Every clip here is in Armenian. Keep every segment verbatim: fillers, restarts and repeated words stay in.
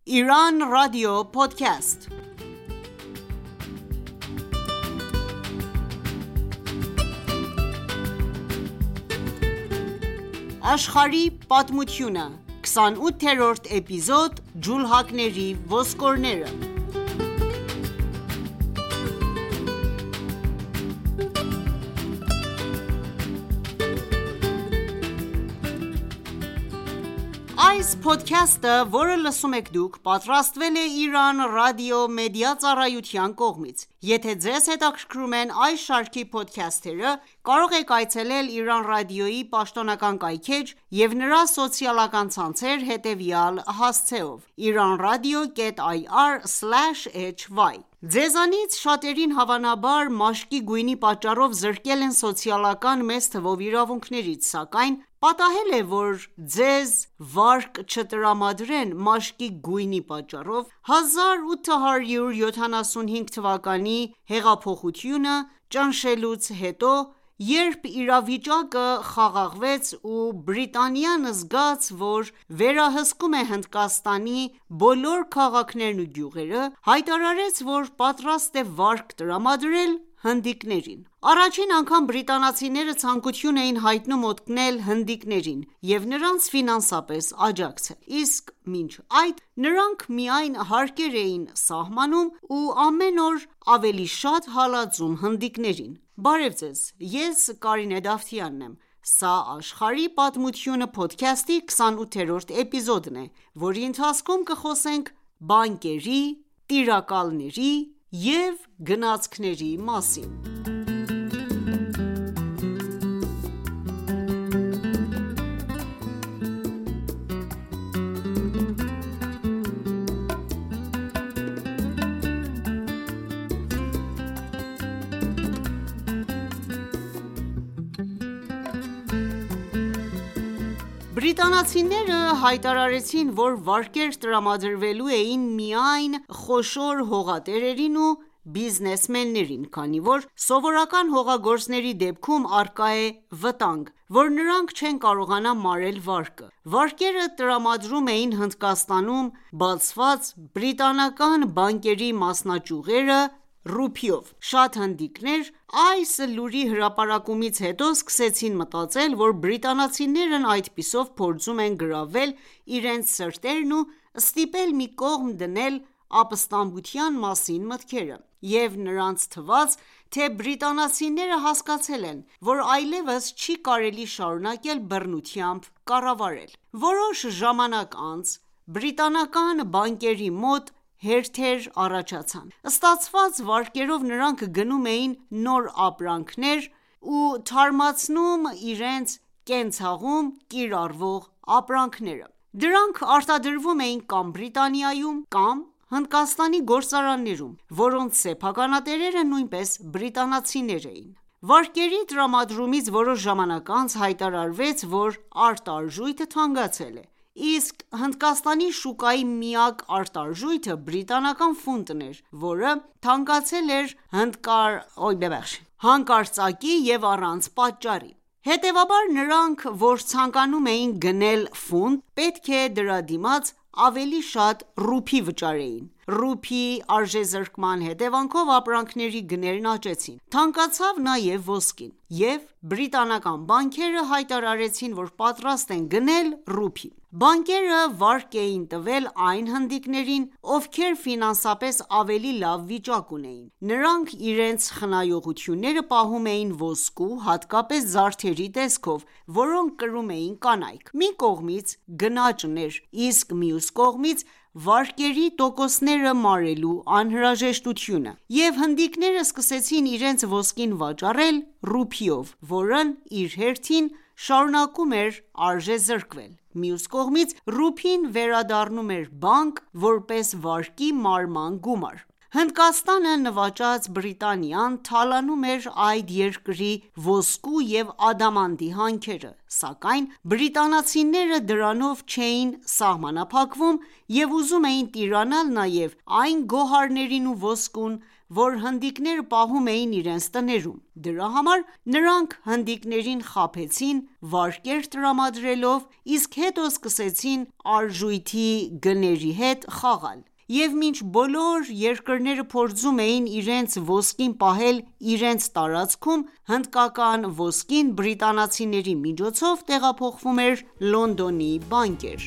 Iran Radio Podcast Աշխարհի պատմությունը քսանութերորդ էպիզոդ Ջուլհակների ոսկորները Այս փոդքասթը, որը լսում եք դուք, պատրաստվել է Iran Radio Media ծառայության կողմից։ Եթե ձեզ հետաքրքրում են այս շարքի փոդքասթերը, կարող եք այցելել Iran Radio-ի պաշտոնական կայքէջ և նրա սոցիալական ցանցեր հետևյալ հասցեով՝ iranradio dot i r slash h y Ձեզանից շատերին հավանաբար մաշկի գույնի պատճառով զրկել են սոցիալական մեծ թվով իրավունքներից, սակայն պատահել է, որ ձեզ վարկ չտրամադրեն մաշկի գույնի պատճառով։ հազար ութ հարյուր յոթանասունհինգ թվականի հեղափոխությունը ճնշելուց հետո, երբ իրավիճակը խաղաղվեց ու Բրիտանիան զգաց, որ վերահսկում է Հնդկաստանի բոլոր քաղաքներն ու գյուղերը, հայտարարեց, որ պատրաստ է վարկ տրամադրել հնդիկներին։ Առաջին անգամ բրիտանացիները ցանկություն էին հայտնում օգնել հնդիկներին և նրանց ֆինանսապես աջակցել, իսկ մինչ այդ նրանք միայն հարկեր էին սահմանում ու ամեն օր ավելի շատ հալածում հնդիկներին։ Բարև ձեզ, ես Կարինե Դավթյանն եմ։ Սա «Աշխարհի պատմությունը» փոդքասթի քսանութերորդ էպիզոդն է, որի ընթացքում կխոսենք բանկերի, տիրակալների և գնացքների մասին։ Բրիտանացիները հայտարարեցին, որ վարկեր տրամադրվելու էին միայն խոշոր հողատերերին ու բիզնեսմեններին, քանի որ սովորական հողագործների դեպքում առկա է վտանգ, որ նրանք չեն կարողանա մարել վարկը։ Վարկերը տրամադրում էին Հնդկաստանում բացված բրիտանական բանկերի մասնաճյուղերը ռուփիով։ Շատ հնդիկներ այս լուրի հրապարակումից հետո սկսեցին մտածել, որ բրիտանացիներն այդպիսով փորձում են գրավել իրենց սրտերն ու ստիպել մի կողմ դնել ապստամբության մասին մտքերը, և նրանց թվաց, թե բրիտանացիները հասկացել են, որ այլևս չի կարելի շարունակել բռնությամբ կառավարել։ Որոշ ժամանակ անց բրիտանական բանկերի մոտ հերթեր առաջացան։ Ստացված վարկերով նրանք գնում էին նոր ապրանքներ ու թարմացնում իրենց կենցաղում կիրառվող ապրանքները։ Դրանք արտադրվում էին կամ Բրիտանիայում, կամ Հնդկաստանի գործարաններում, որոնց սեփականատերերը նույնպես բրիտանացիներ էին։ Վարկերի տրամադրումից որոշ ժամանակ անց հայտարարվեց, որ արտարժույթը թանկացել է, իսկ Հնդկաստանի շուկայի միակ արտարժույթը բրիտանական ֆունտն էր, որը թանկացել էր հնդկար... հանկարծակի և առանց պատճառի։ Հետևաբար նրանք, որ ցանկանում էին գնել ֆունտ, պետք է դրա դիմաց ավելի շատ ռուփի վճարեին։ Ռուփիի արժեզրկման հետևանքով ապրանքների գներն աճեցին։ Թանկացավ նաև ոսկին, և բրիտանական բանկերը հայտարարեցին, որ պատրաստ են գնել ռուփի։ Բանկերը վարկ էին տվել այն հնդիկներին, ովքեր ֆինանսապես ավելի լավ վիճակ ունեին։ Նրանք իրենց խնայողությունները պահում էին ոսկու, հատկապես զարդերի տեսքով, որոնք կրում էին կանայք։ Մի կողմից գնաճն էր, իսկ մյուս կողմից վարկերի տոկոսները մարելու անհրաժեշտությունը, և հնդիկները սկսեցին իրենց ոսկին վաճառել ռուփիով, որն իր հերթին շարունակում էր արժեզրկվել։ Մյուս կողմից ռուփին վերադառնում էր բանկ որպես վարկի մարման գումար։ Հնդկաստանը նվաճած Բրիտանիան թալանում էր այդ երկրի ոսկու և ադամանդի հանքերը, սակայն բրիտանացիները դրանով չէին սահմանափակվում և ուզում էին տիրանալ նաև այն գոհարներին ու ոսկուն, որ հնդիկները պահում էին իրենց տներում: Դրա համար նրանք հնդիկներին խաբեցին վարկեր տրամադրելով, իսկ հետո սկսեցին արժույթի գների հետ խաղալ: Եվ մինչ բոլոր երկրները փորձում էին իրենց ոսկին պահել իրենց տարածքում, հնդկական ոսկին բրիտանացիների միջոցով տեղափոխվում էր Լոնդոնի բանկեր: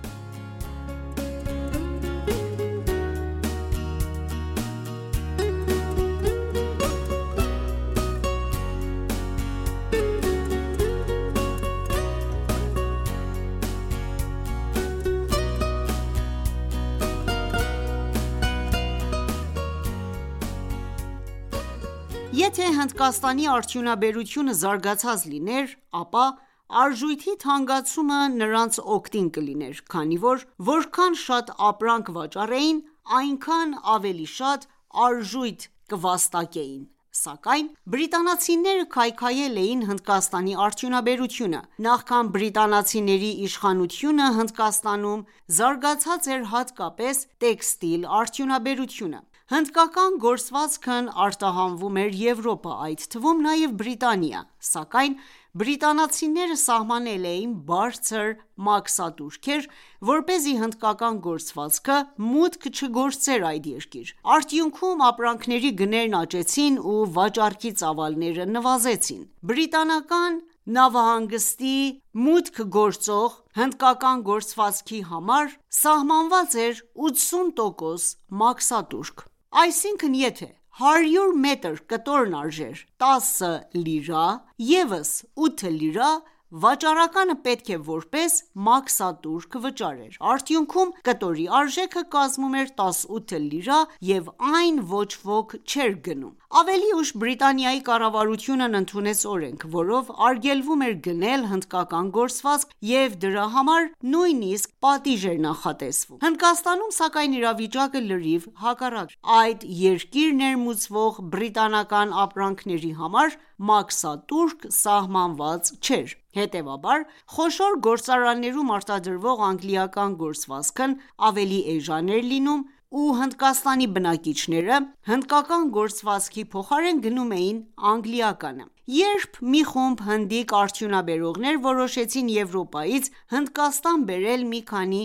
Եթե Հնդկաստանի արդյունաբերությունը զարգացած լիներ, ապա արժույթի թանկացումը նրանց օգտին կլիներ, քանի որ որքան շատ ապրանք վաճառեին, այնքան ավելի շատ արժույթ կվաստակեին: Սակայն բրիտանացիները քայքայել էին Հնդկաստանի արդյունաբերությունը: Նախքան բրիտանացիների իշխանությունը Հնդկաստանում զարգացած էր հատկապես տեքստիլ արդյունաբերությունը: Հնդկական գործվածքն արտահանվում էր Եվրոպա, այդ թվում նաև Բրիտանիա: Սակայն բրիտանացիները սահմանել էին բարձր մաքսատուրքեր, որպեսզի հնդկական գործվածքը մուտք չգործեր այդ երկիր: Արդյունքում ապրանքների գներն աճեցին ու վաճառքի ծավալները նվազեցին: Բրիտանական նավահանգստի մուտք գործող հնդկական գործվածքի համար սահմանված էր ութսուն տոկոս մաքսատուրք: Այսինքն եթե հարյուր մետր կտորն արժեր տասը լիրա, ևս ութ լիրա վաճառականը պետք է որպես մաքսատուրք վճարեր: Արդյունքում կտորի արժեքը կազմում էր տասնութ լիրա և այն ոչ ոք չէր գնում: Ավելի ուշ Բրիտանիայի կառավարությունն ընդունեց օրենք, որով արգելվում էր գնել հնդկական գործվածք և դրա համար նույնիսկ պատիժ էր նախատեսվում: Հնդկաստանում սակայն իրավիճակը լրիվ հակառակն էր: Այդ երկիր ներմուծվող բրիտանական ապրանքների համար մաքսատուրք սահմանված չէր: Հետևաբար խոշոր գործարաններում արտադրվող անգլիական գործվածքն ավելի էժան էր լինում ու Հնդկաստանի բնակիչները հնդկական գործվածքի փոխարեն գնում էին անգլիականը: Երբ մի խումբ հնդիկ արդյունաբերողներ որոշեցին Եվրոպայից Հնդկաստան բերել մի քանի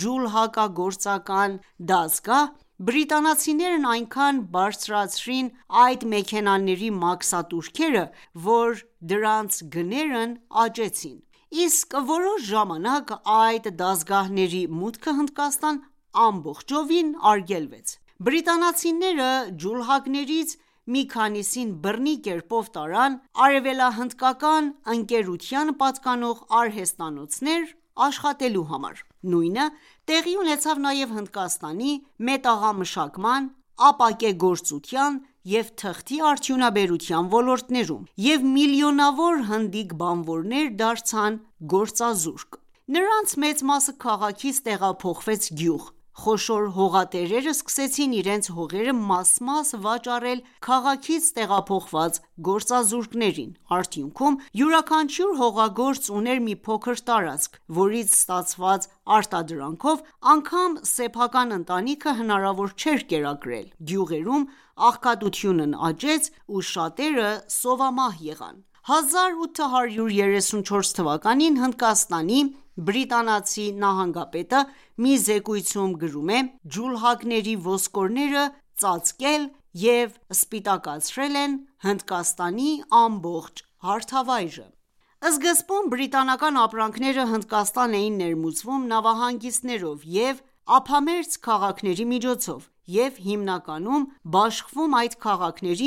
ջուլհակագործական դասգահ, բրիտանացիներն այնքան բարձրացրին այդ մեքենաների մաքսատուրքերը, որ դրանց գներն աճեցին: Իսկ որոշ ժամանակ այդ դասգահների մուտքը Հնդկաստան ամբողջովին արգելվեց: Բրիտանացիները ջուլհակներից մի քանիսին բռնի կերպով տարան արևելահնդկական ընկերությանը պատկանող արհեստանոցներ աշխատելու համար: Նույնը տեղի ունեցավ նաև Հնդկաստանի մետաղամշակման, ապակեգործության և թղթի արդյունաբերության ոլորտներում և միլիոնավոր հնդիկ բանվորներ դարձան գործազուրկ: Նրանց մեծ մասը քաղաքից տեղափոխվեց գյուղ: Խոշոր հողատերերը սկսեցին իրենց հողերը մաս-մաս վաճառել քաղաքից տեղափոխված գործազուրկներին: Արդյունքում յուրաքանչյուր հողագործ ուներ մի փոքր տարածք, որից ստացված արտադրանքով անգամ սեփական ընտանիքը հնարավոր չէր կերակրել: Գյուղերում աղքատությունն աճեց ու շատերը սովամահ եղան: հազար ութ հարյուր երեսունչորս թվականին Հնդկաստանի բրիտանացի նահանգապետը մի զեկույցում գրում է. «Ջուլհակների ոսկորները ծածկել և սպիտակացրել են Հնդկաստանի ամբողջ հարթավայրը»: Սկզբում բրիտանական ապրանքները Հնդկաստան էին ներմուծվում նավահանգիստներով և ափամերձ քաղաքների միջոցով և հիմնականում բաշխվում այդ քաղաքների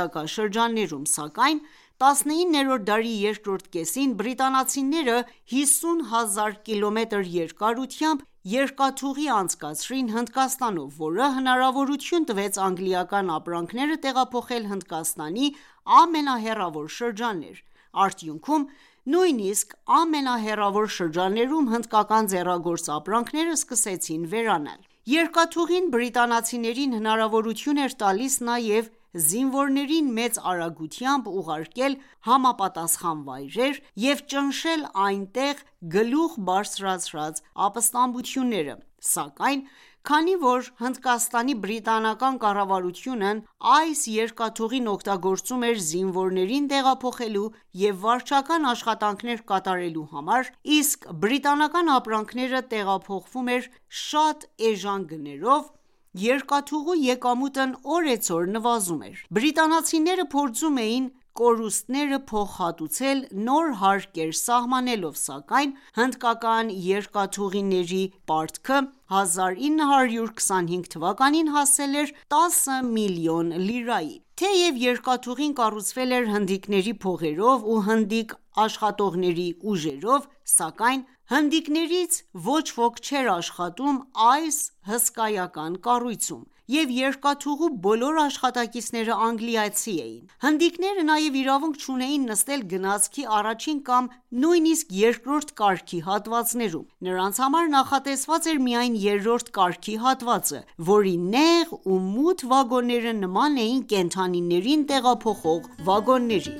մերձակա շրջաններում: Սակայն տասնիններորդ դարի երկրորդ կեսին բրիտանացիները հիսուն հազար կիլոմետր երկարությամբ երկաթուղի անցկացրին Հնդկաստանով, որը հնարավորություն տվեց անգլիական ապրանքները տեղափոխել Հնդկաստանի ամենահեռավոր շրջաններ: Արդյունքում նույնիսկ ամենահեռավոր շրջաններում հնդկական ձեռագործ ապրանքները սկսեցին վերանալ: Երկաթուղին բրիտանացիներին հնարավորություն էր տալիս նաև զինվորներին մեծ արագությամբ ուղարկել համապատասխան վայրեր և ճնշել այնտեղ գլուխ բարձրացրած ապստամբությունները: Սակայն Քանի որ Հնդկաստանի բրիտանական կառավարությունն այս երկաթուղին օգտագործում էր զինվորներին տեղափոխելու և վարչական աշխատանքներ կատարելու համար, իսկ բրիտանական ապրանքները տեղափոխվում էր շատ էժան գներով, երկաթուղու եկամուտն օրեցօր նվազում էր: Բրիտանացիները փորձում էին կորուստները փոխհատուցել նոր հարկեր սահմանելով, սակայն հնդկական երկաթուղիների պարտքը հազար ինը հարյուր քսանհինգ թվականին հասել էր տասը միլիոն լիրայի: Թեև երկաթուղին կառուցվել էր հնդիկների փողերով ու հնդիկ աշխատողների ուժերով, սակայն հնդիկներից ոչ ոք չէր աշխատում այս հսկայական կառույցում, և երկաթուղու բոլոր աշխատակիցները անգլիացի էին: Հնդիկները նաև իրավունք չունեին նստել գնացքի առաջին կամ նույնիսկ երկրորդ կարգի հատվածներում: Նրանց համար նախատեսված էր միայն երրորդ կարգի հատվածը, որի նեղ ու մութ վագոնները նման էին կենդանիներին տեղափոխող վագոնների: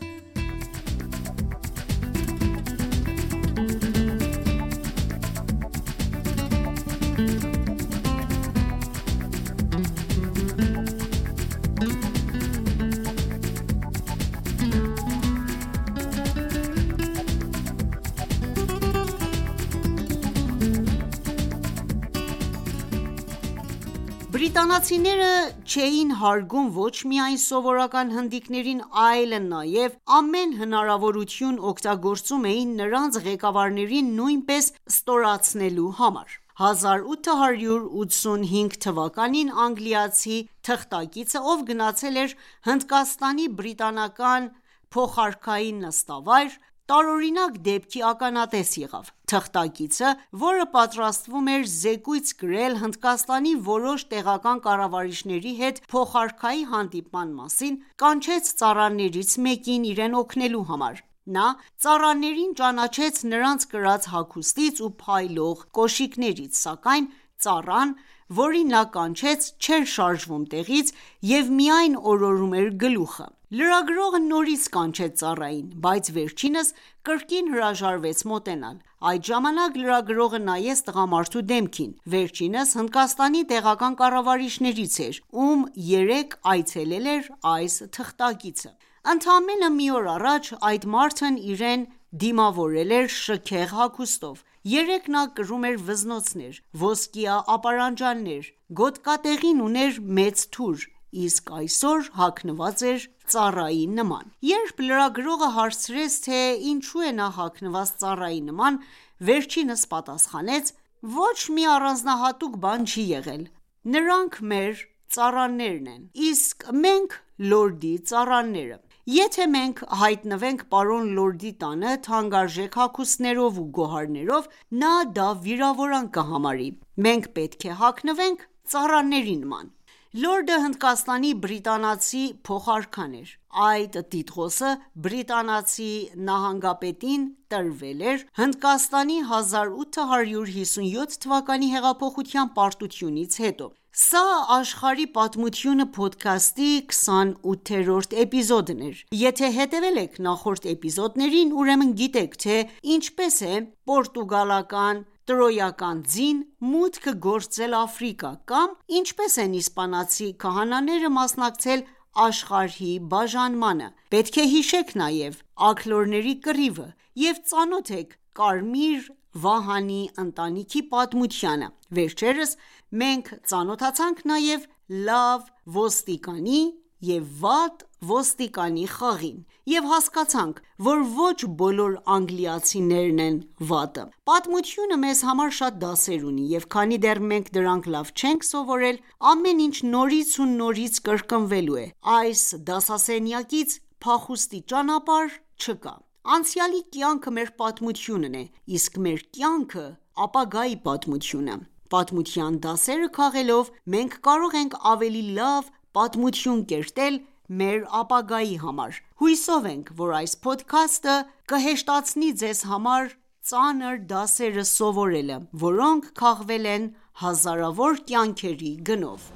Բրիտանացիները չէին հարգում ոչ միայն սովորական հնդիկներին, այլ նաև ամեն հնարավորություն օգտագործում էին նրանց ղեկավարներին նույնպես ստորացնելու համար: հազար ութը հարյուր ութսունհինգ թվականին անգլիացի թղթակիցը, ով գնացել էր Հնդկաստանի բրիտանական փոխարքային նստավայր, տարօրինակ դեպքի ականատես եղավ: Թղթակիցը, որը պատրաստվում էր զեկույց գրել Հնդկաստանի որոշ տեղական կառավարիչների հետ փոխարքայի հանդիպման մասին, կանչեց ծառաներից մեկին իրեն օգնելու համար: Նա ծառաներին ճանաչեց նրանց կրած հագուստից ու փայլող կոշիկներից, սակայն ծառան, որին նա կանչեց, չէր շարժվում տեղից և միայն օրորում էր գլուխը: Լրագրողը նորից կանչեց ծառային, բայց վերջինս կրկին հրաժարվեց մոտենալ: Այդ ժամանակ լրագրողը նայեց տղամարդու դեմքին: Վերջինս Հնդկաստանի տեղական կառավարիչներից էր, ում երեկ այցելել էր այս թղթակիցը: Ընդամենը մի օր առաջ այդ մարդն իրեն դիմավորել էր շքեղ հագուստով: Երեկ նա կրում էր վզնոցներ, ոսկյա ապարանջաններ, գոտկատեղին ուներ մեծ թուր, իսկ այսօր հագնված էր ծառայի նման: Երբ լրագրողը հարցրեց, թե ինչու է նա հագնված ծառայի նման, վերջինս պատասխանեց. «Ոչ մի առանձնահատուկ բան չի եղել: Նրանք մեր ծառաներն են, իսկ մենք լորդի ծառաները: Եթե մենք հայտնվենք պարոն լորդի տանը թանկարժեք հագուստներով ու գոհարներով, նա դա վիրավորանք կհամարի: Մենք պետք է հագնվենք ծառաների նման»: Լորդը Հնդկաստանի բրիտանացի փոխարքան էր: Այդ տիտղոսը բրիտանացի նահանգապետին տրվել էր Հնդկաստանի հազար ութը հարյուր հիսունյոթ թվականի հեղափոխության պարտությունից հետո: Սա «Աշխարհի պատմությունը» փոդքասթի քսանութերորդ էպիզոդն էր: Եթե հետևել եք նախորդ էպիզոդներին, ուրեմն գիտեք, թե ինչպես է պորտուգալական տրոյական ձին մուտք գործել Աֆրիկա կամ ինչպես են իսպանացի քահանաները մասնակցել աշխարհի բաժանմանը: Պետք է հիշեք նաև աքլորների կռիվը և ծանոթ եք Կարմիր Վահանի ընտանիքի պատմությանը: Վերջերս մենք ծանոթացանք նաև լավ ոստիկանի և վատ ոստիկանի խաղին և հասկացանք, որ ոչ բոլոր անգլիացիներն են վատը: Պատմությունը մեզ համար շատ դասեր ունի և քանի դեռ մենք դրանք լավ չենք սովորել, ամեն ինչ նորից ու նորից կրկնվելու է: Այս դասասենյակից փախուստի ճանապարհ չկա: Անցյալի կյանքը մեր պատմությունն է, իսկ մեր կյանքը ապագայի պատմությունը: Պատմության դասերը քաղելով մենք կարող ենք ավելի լավ պատմություն կերտել մեր ապագայի համար: Հուսով ենք, որ այս փոդքասթը կհեշտացնի ձեզ համար ծանր դասերը սովորելը, որոնք քաղվել են հազարավոր կյանքերի գնով: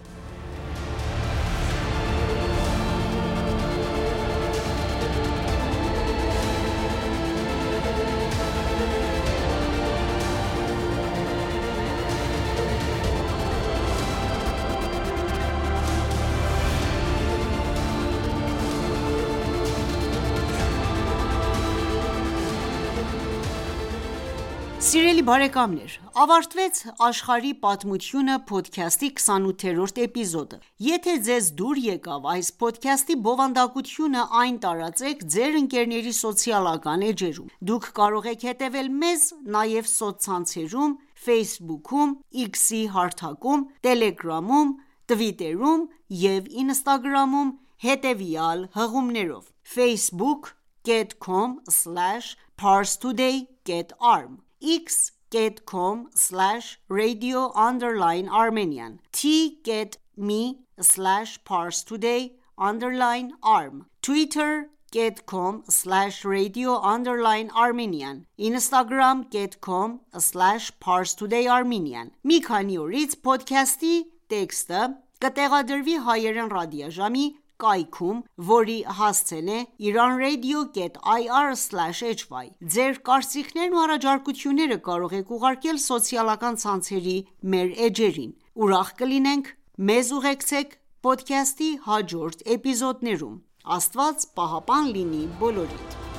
Սիրելի բարեկամներ, ավարտվեց «Աշխարհի պատմությունը» փոդքասթի քսանութերորդ էպիզոդը։ Եթե ձեզ դուր եկավ այս փոդքասթի բովանդակությունը, այն տարածեք ձեր ընկերների սոցիալական էջերում։ Դուք կարող եք հետևել մեզ նաև սոցցանցերում Facebook-ում, X-ի հարթակում, Telegram-ում, Twitter-ում և Instagram-ում հետևյալ հղումներով՝ facebook.com slash parstoday.arm x.com slash radio underline armenian t.me slash parstoday underline arm twitter.com slash radio underline armenian instagram.com slash parstoday armenian Մի քանի օրից փոդքասթի տեքստը կտեղադրվի հայերեն ռադիոժամի կայքում, որի հասցեն է iranradio dot i r slash h y Ձեր կարծիքներն ու առաջարկությունները կարող եք ուղարկել սոցիալական ցանցերի մեր էջերին։ Ուրախ կլինենք մեզ ուղեկցեք փոդքասթի հաջորդ էպիզոդներում։ Աստված պահապան լինի բոլորիդ։